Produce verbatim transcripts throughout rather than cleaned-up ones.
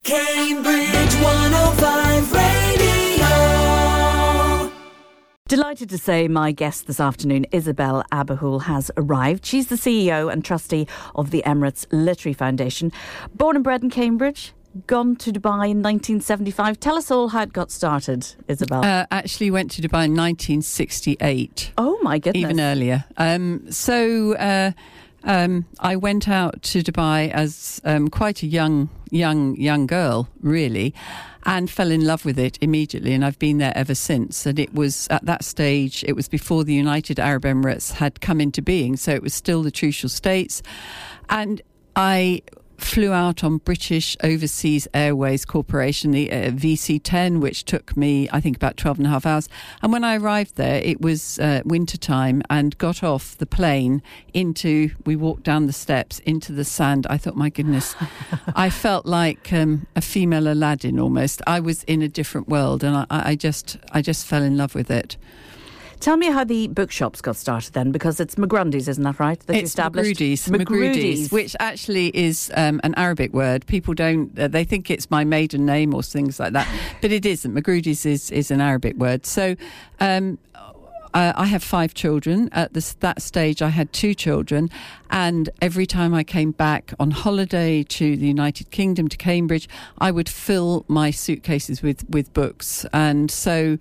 Cambridge one oh five Radio. Delighted to say my guest this afternoon, Isabel Abahoul, has arrived. She's the C E O and trustee of the Emirates Literary Foundation. Born and bred in Cambridge, gone to Dubai in nineteen seventy-five. Tell us all how it got started, Isabel. Uh, actually went to Dubai in nineteen sixty-eight. Oh, my goodness. Even earlier. Um, so uh, um, I went out to Dubai as um, quite a young, young, young girl, really, and fell in love with it immediately. And I've been there ever since. And it was at that stage, it was before the United Arab Emirates had come into being. So it was still the Trucial States. And I flew out on British Overseas Airways Corporation, the uh, V C ten, which took me, I think, about twelve and a half hours. And when I arrived there, it was uh, winter time, and got off the plane into, we walked down the steps into the sand. I thought, my goodness, I felt like um, a female Aladdin almost. I was in a different world, and I, I just, I just fell in love with it. Tell me how the bookshops got started then, because it's Magrundi's, isn't that right? That you it's established? Magrudi's, Magrudi's. Magrudi's, which actually is um, an Arabic word. People don't, uh, they think it's my maiden name or things like that, but it isn't. Magrudi's is, is an Arabic word. So um, uh, I have five children. At this, that stage, I had two children, and every time I came back on holiday to the United Kingdom, to Cambridge, I would fill my suitcases with, with books. And so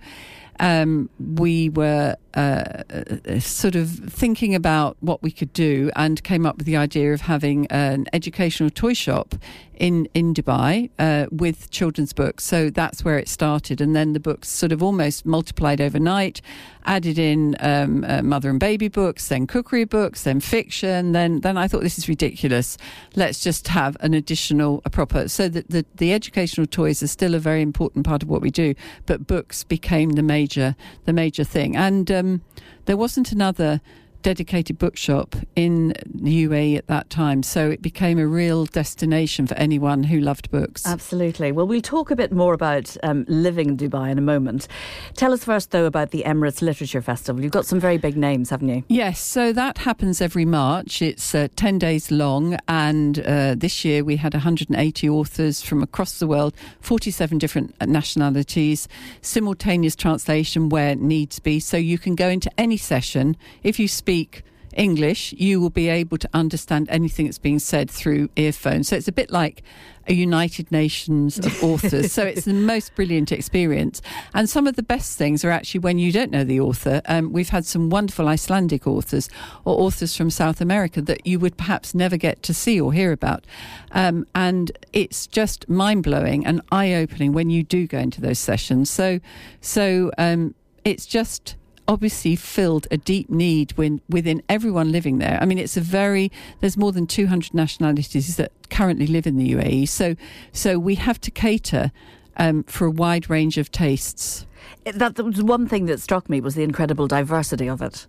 Um, we were uh, sort of thinking about what we could do, and came up with the idea of having an educational toy shop in, in Dubai uh, with children's books. So that's where it started. And then the books sort of almost multiplied overnight, added in um, uh, mother and baby books, then cookery books, then fiction. Then then I thought, this is ridiculous. Let's just have an additional, a proper... So that the, the educational toys are still a very important part of what we do, but books became the major, the major thing. And um, there wasn't another dedicated bookshop in the U A E at that time, so it became a real destination for anyone who loved books. Absolutely. Well, we'll talk a bit more about um, living in Dubai in a moment. Tell us first, though, about the Emirates Literature Festival. You've got some very big names, haven't you? Yes, so that happens every March. It's uh, ten days long, and uh, this year we had one hundred eighty authors from across the world, forty-seven different nationalities, simultaneous translation where needs be, so you can go into any session. If you speak English, you will be able to understand anything that's being said through earphones. So it's a bit like a United Nations of authors. So it's the most brilliant experience. And some of the best things are actually when you don't know the author. Um, we've had some wonderful Icelandic authors, or authors from South America, that you would perhaps never get to see or hear about. Um, and it's just mind-blowing and eye-opening when you do go into those sessions. So, so um, it's just obviously filled a deep need when, within everyone living there. I mean, it's a very, there's more than two hundred nationalities that currently live in the U A E. So, so we have to cater um, for a wide range of tastes. That, that was one thing that struck me, was the incredible diversity of it.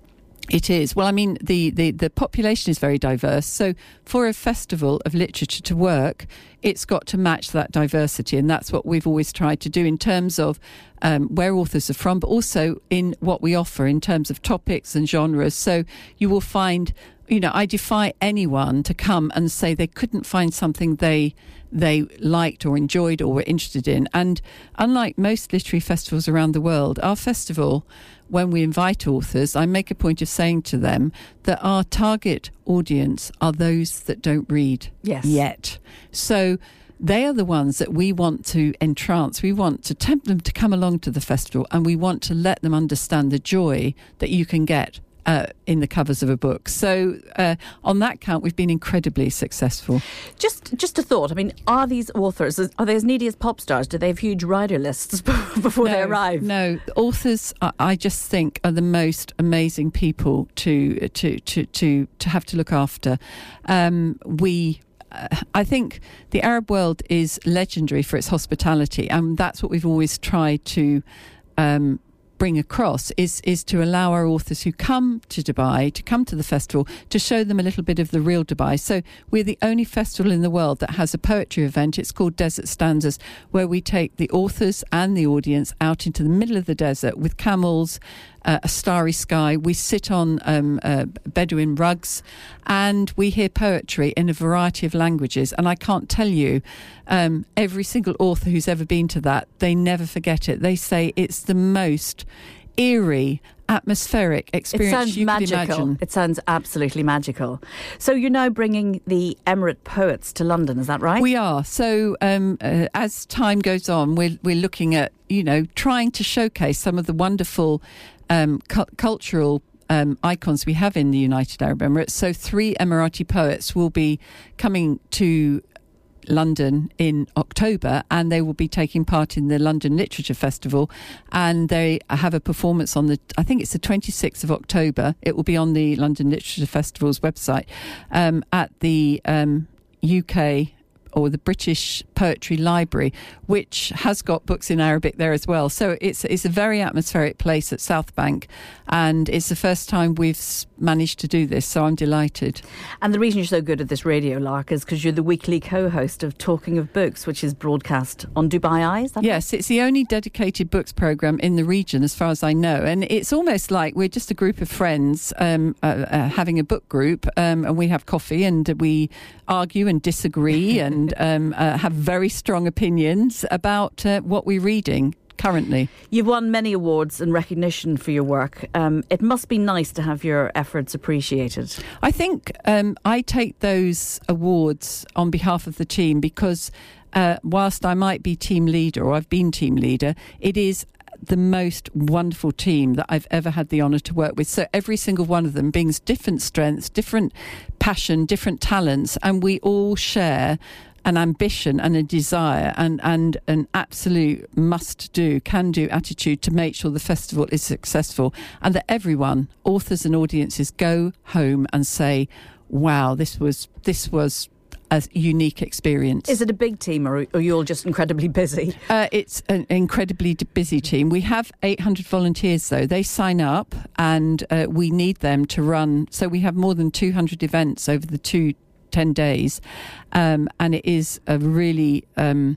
It is. Well, I mean, the, the, the population is very diverse. So for a festival of literature to work, it's got to match that diversity. And that's what we've always tried to do in terms of um, where authors are from, but also in what we offer in terms of topics and genres. So you will find, you know, I defy anyone to come and say they couldn't find something they they liked or enjoyed or were interested in. And unlike most literary festivals around the world, our festival, when we invite authors, I make a point of saying to them that our target audience are those that don't read yes. yet. So they are the ones that we want to entrance. We want to tempt them to come along to the festival, and we want to let them understand the joy that you can get Uh, in the covers of a book. So uh, on that count, we've been incredibly successful. Just just a thought. I mean, are these authors, are they as needy as pop stars? Do they have huge rider lists before no, they arrive? No, authors, I, I just think, are the most amazing people to to to to, to have to look after. Um, we Uh, I think the Arab world is legendary for its hospitality, and that's what we've always tried to um, bring across, is is to allow our authors who come to Dubai, to come to the festival, to show them a little bit of the real Dubai. So we're the only festival in the world that has a poetry event. It's called Desert Stanzas, where we take the authors and the audience out into the middle of the desert with camels, uh, a starry sky. We sit on um, uh, Bedouin rugs, and we hear poetry in a variety of languages. And I can't tell you, um, every single author who's ever been to that, they never forget it. They say it's the most eerie, atmospheric experience it sounds you magical. could imagine. It sounds absolutely magical. So you're now bringing the Emirate Poets to London, is that right? We are. So um, uh, as time goes on, we're, we're looking at, you know, trying to showcase some of the wonderful um, cu- cultural um, icons we have in the United Arab Emirates. So three Emirati poets will be coming to London in October, and they will be taking part in the London Literature Festival, and they have a performance on the, I think it's the twenty-sixth of October. It will be on the London Literature Festival's website, um, at the um, U K or the British Poetry Library, which has got books in Arabic there as well. So it's it's a very atmospheric place at South Bank, and it's the first time we've managed to do this, so I'm delighted. And the reason you're so good at this radio lark is because you're the weekly co-host of Talking of Books, which is broadcast on Dubai Eye, is that Yes, right? It's the only dedicated books programme in the region, as far as I know. And it's almost like we're just a group of friends um, uh, uh, having a book group, um, and we have coffee and we argue and disagree and um, uh, have very strong opinions about uh, what we're reading currently. You've won many awards and recognition for your work. Um, it must be nice to have your efforts appreciated. I think um, I take those awards on behalf of the team because uh, whilst I might be team leader, or I've been team leader, it is the most wonderful team that I've ever had the honour to work with. So every single one of them brings different strengths, different passion, different talents, and we all share an ambition and a desire and, and an absolute must-do, can-do attitude to make sure the festival is successful, and that everyone, authors and audiences, go home and say, wow, this was this was a unique experience. Is it a big team, or are you all just incredibly busy? Uh, it's an incredibly busy team. We have eight hundred volunteers, though. They sign up, and uh, we need them to run. So we have more than two hundred events over the two ten days, um, and it is a really um,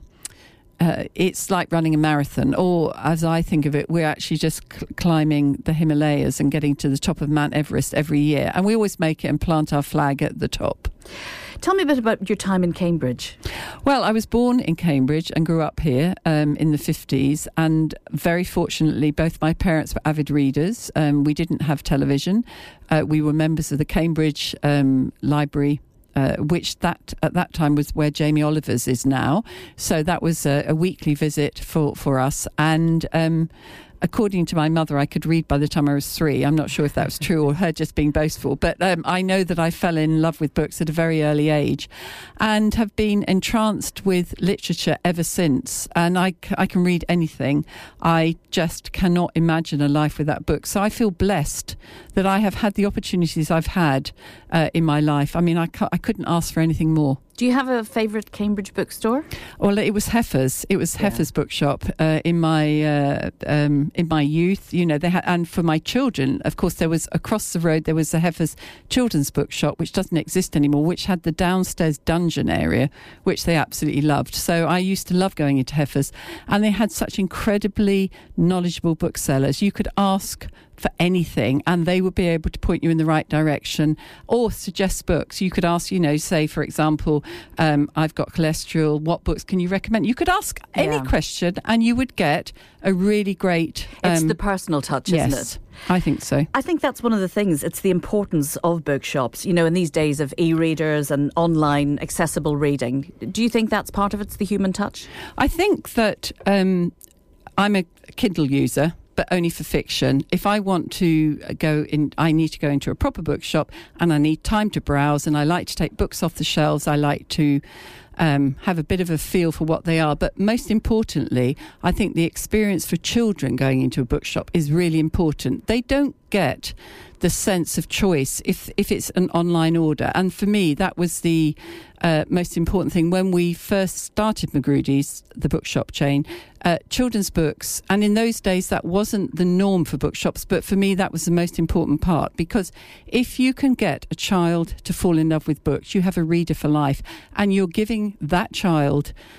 uh, it's like running a marathon, or as I think of it, we're actually just cl- climbing the Himalayas and getting to the top of Mount Everest every year, and we always make it and plant our flag at the top. Tell me a bit about your time in Cambridge. Well, I was born in Cambridge and grew up here um, in the fifties, and very fortunately both my parents were avid readers. Um, we didn't have television. Uh, we were members of the Cambridge um, Library, Uh, which that at that time was where Jamie Oliver's is now. So that was a, a weekly visit for, for us. And um, according to my mother, I could read by the time I was three. I'm not sure if that was true or her just being boastful. But um, I know that I fell in love with books at a very early age and have been entranced with literature ever since. And I, I can read anything. I just cannot imagine a life without books. So I feel blessed that I have had the opportunities I've had uh, in my life. I mean, I, I couldn't ask for anything more. Do you have a favourite Cambridge bookstore? Well, it was Heffer's. It was Heffer's yeah. bookshop uh, in my uh, um, in my youth. You know, they had, and for my children, of course, there was across the road there was a Heffer's children's bookshop, which doesn't exist anymore, which had the downstairs dungeon area, which they absolutely loved. So I used to love going into Heffer's, and they had such incredibly knowledgeable booksellers. You could ask for anything and they would be able to point you in the right direction or suggest books. You could ask, you know, say for example, um, I've got cholesterol, what books can you recommend? You could ask any yeah. question and you would get a really great um, it's the personal touch, yes, isn't it? I think so. I think that's one of the things. It's the importance of bookshops, you know, in these days of e-readers and online accessible reading. Do you think that's part of it, it's the human touch? I think that um, I'm a Kindle user, but only for fiction. If I want to go in, I need to go into a proper bookshop and I need time to browse, and I like to take books off the shelves. I like to um, have a bit of a feel for what they are. But most importantly, I think the experience for children going into a bookshop is really important. They don't get the sense of choice if if it's an online order. And for me, that was the uh, most important thing. When we first started Magrudy's, the bookshop chain, uh, children's books, and in those days that wasn't the norm for bookshops, but for me that was the most important part, because if you can get a child to fall in love with books, you have a reader for life, and you're giving that child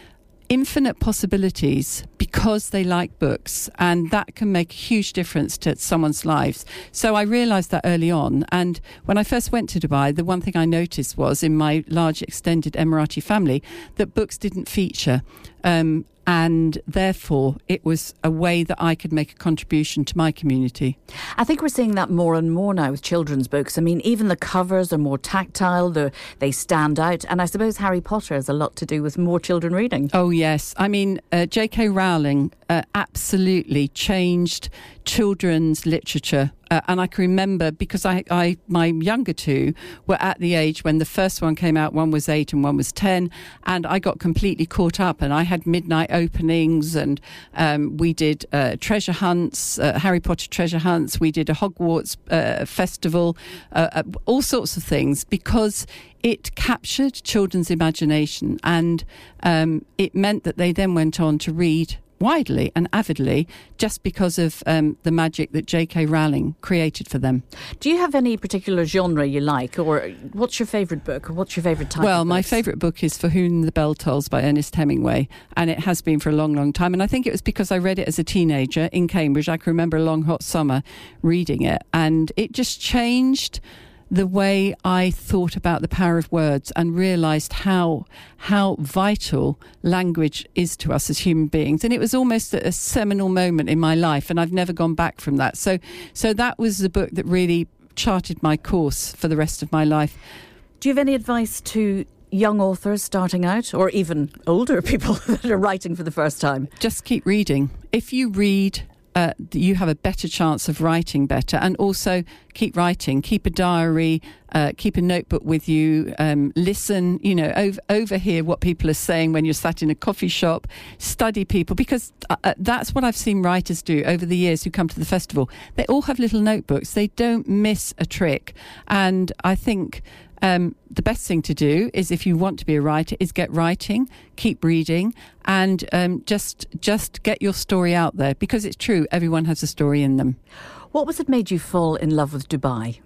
infinite possibilities because they like books, and that can make a huge difference to someone's lives. So I realised that early on, and when I first went to Dubai, the one thing I noticed was in my large extended Emirati family that books didn't feature. Um, And therefore, it was a way that I could make a contribution to my community. I think we're seeing that more and more now with children's books. I mean, even the covers are more tactile, they stand out. And I suppose Harry Potter has a lot to do with more children reading. Oh, yes. I mean, uh, J K Rowling uh, absolutely changed children's literature. Uh, and I can remember, because I, I, my younger two were at the age when the first one came out, one was eight and one was ten, and I got completely caught up, and I had midnight openings, and um, we did uh, treasure hunts, uh, Harry Potter treasure hunts, we did a Hogwarts uh, festival, uh, uh, all sorts of things, because it captured children's imagination, and um, it meant that they then went on to read widely and avidly just because of um, the magic that J K Rowling created for them. Do you have any particular genre you like, or what's your favourite book, or what's your favourite type well, of my books? favourite book is For Whom the Bell Tolls by Ernest Hemingway, and it has been for a long, long time. And I think it was because I read it as a teenager in Cambridge. I can remember a long, hot summer reading it, and it just changed the way I thought about the power of words and realised how how vital language is to us as human beings. And it was almost a, a seminal moment in my life, and I've never gone back from that. So, so that was the book that really charted my course for the rest of my life. Do you have any advice to young authors starting out, or even older people that are writing for the first time? Just keep reading. If you read, Uh, you have a better chance of writing better. And also keep writing, keep a diary, uh, keep a notebook with you, um, listen, you know, over, overhear what people are saying when you're sat in a coffee shop, study people, because uh, that's what I've seen writers do over the years who come to the festival. They all have little notebooks. They don't miss a trick. And I think Um, the best thing to do is, if you want to be a writer, is get writing, keep reading, and um, just just get your story out there, because it's true, everyone has a story in them. What was it made you fall in love with Dubai?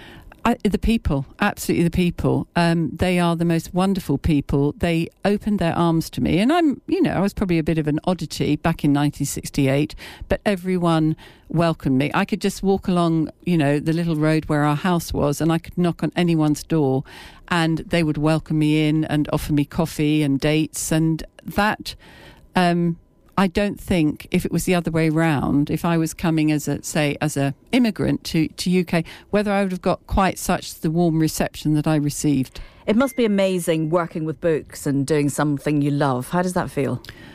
I, the people, absolutely the people. Um, they are the most wonderful people. They opened their arms to me. And I'm, you know, I was probably a bit of an oddity back in nineteen sixty-eight, but everyone welcomed me. I could just walk along, you know, the little road where our house was, and I could knock on anyone's door and they would welcome me in and offer me coffee and dates. And that, um, I don't think, if it was the other way round, if I was coming as a, say, as a immigrant to, to U K, whether I would have got quite such the warm reception that I received. It must be amazing working with books and doing something you love. How does that feel?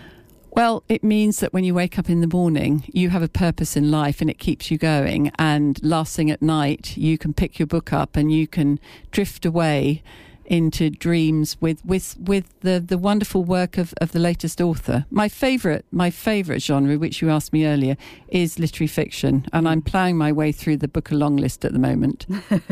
Well, it means that when you wake up in the morning, you have a purpose in life and it keeps you going. And last thing at night, you can pick your book up and you can drift away into dreams with with with the the wonderful work of of the latest author. My favorite my favorite genre, which you asked me earlier, is literary fiction, and I'm ploughing my way through the book along list at the moment.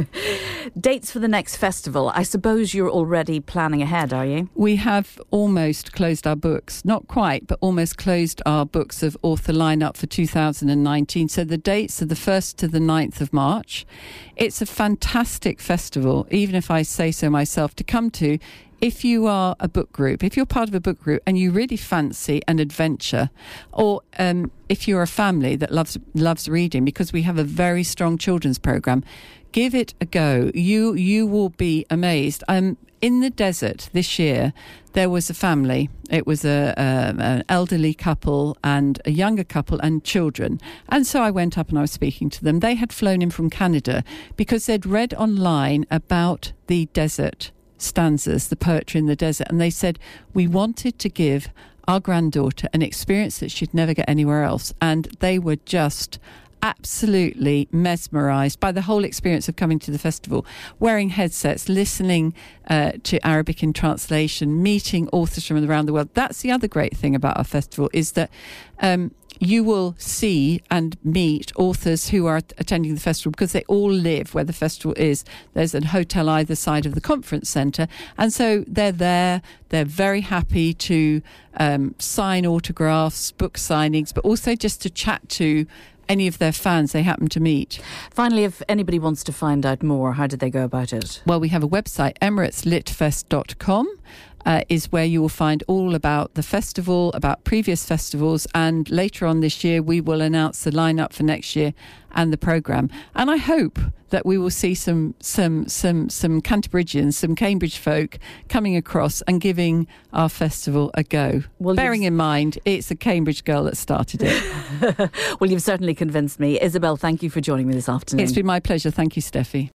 Dates for the next festival. I suppose you're already planning ahead, are you? We have almost closed our books, not quite, but almost closed our books of author lineup for two thousand nineteen. So the dates are the first to the ninth of March. It's a fantastic festival, even if I say so myself, to come to if you are a book group, if you're part of a book group and you really fancy an adventure, or um, if you're a family that loves loves reading, because we have a very strong children's programme, give it a go. You you will be amazed. Um, in the desert this year, there was a family. It was a, a an elderly couple and a younger couple and children. And so I went up and I was speaking to them. They had flown in from Canada because they'd read online about the desert stanzas, the poetry in the desert. And they said, we wanted to give our granddaughter an experience that she'd never get anywhere else. And they were just absolutely mesmerised by the whole experience of coming to the festival, wearing headsets, listening uh, to Arabic in translation, meeting authors from around the world. That's the other great thing about our festival, is that um, you will see and meet authors who are attending the festival because they all live where the festival is. There's a hotel either side of the conference centre, and so they're there. They're very happy to um, sign autographs, book signings, but also just to chat to any of their fans they happen to meet. Finally, if anybody wants to find out more, how do they go about it? Well, we have a website, emirates lit fest dot com. uh, is where you will find all about the festival, about previous festivals, and later on this year we will announce the lineup for next year and the programme. And I hope that we will see some some some some Canterbridgians, some Cambridge folk coming across and giving our festival a go. Well, bearing in mind it's a Cambridge girl that started it. Well, you've certainly convinced me. Isabel, thank you for joining me this afternoon. It's been my pleasure. Thank you, Steffi.